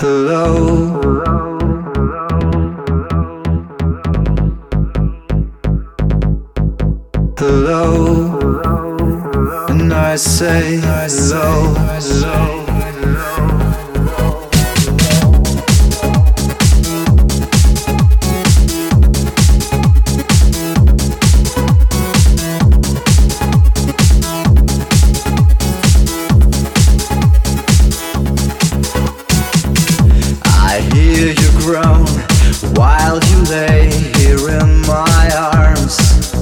Hello, hello, and I say hello. I hear you groan while you lay here in my arms.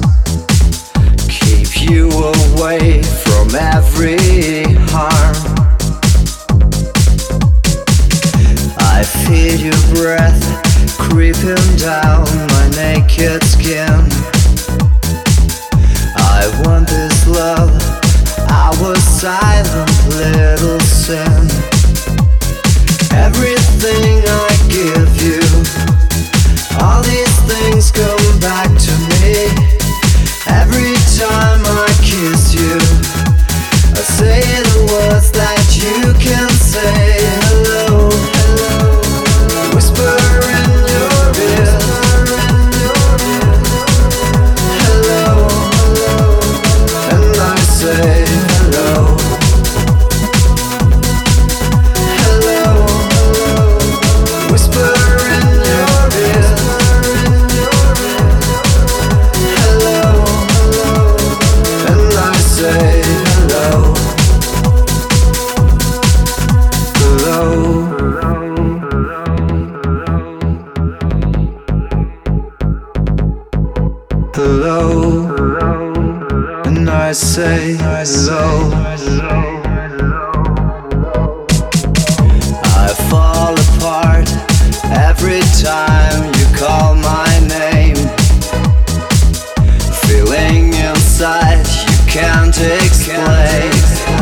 Keep you away from every harm. I feel your breath creeping down my naked skin. I want this love, our silent little sin. Everything I give you, all these things come back to me. Every time I kiss you, I say the words that you can say. Hello, hello, whisper in your ear. Hello, hello, and I say hello. Hello, and I say hello. I fall apart every time you call my name. Feeling inside you can't explain.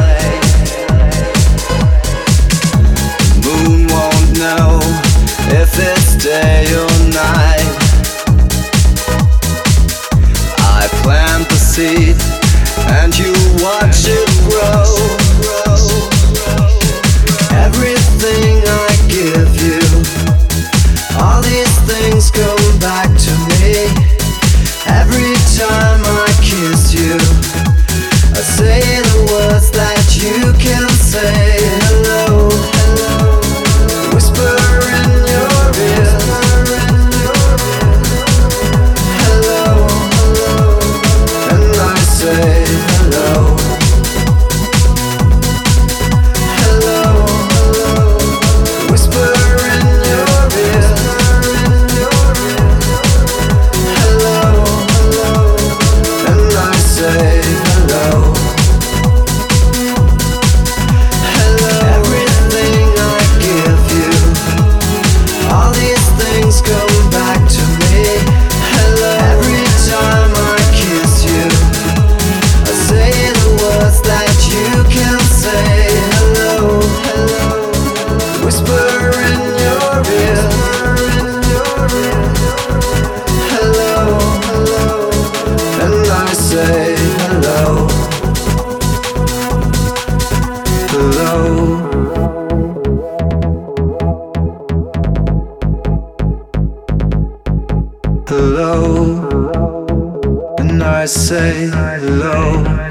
The moon won't know if it's day or night. I plant the seed and you watch it grow. Everything I give you, all these things come back to me. Every time I kiss you, I say the words that you can say. Hello, hello, whisper in your ear. Hello, and I say hello. Hello, hello, whisper in your ear. Hello, and I say hello. Hello, everything I give you, all these things come back to me. Hello, every time I kiss you, I say the words that you can say. Hello, hello, whisper in your ear. Hello, hello, and I say hello. Hello, hello, and I say hello.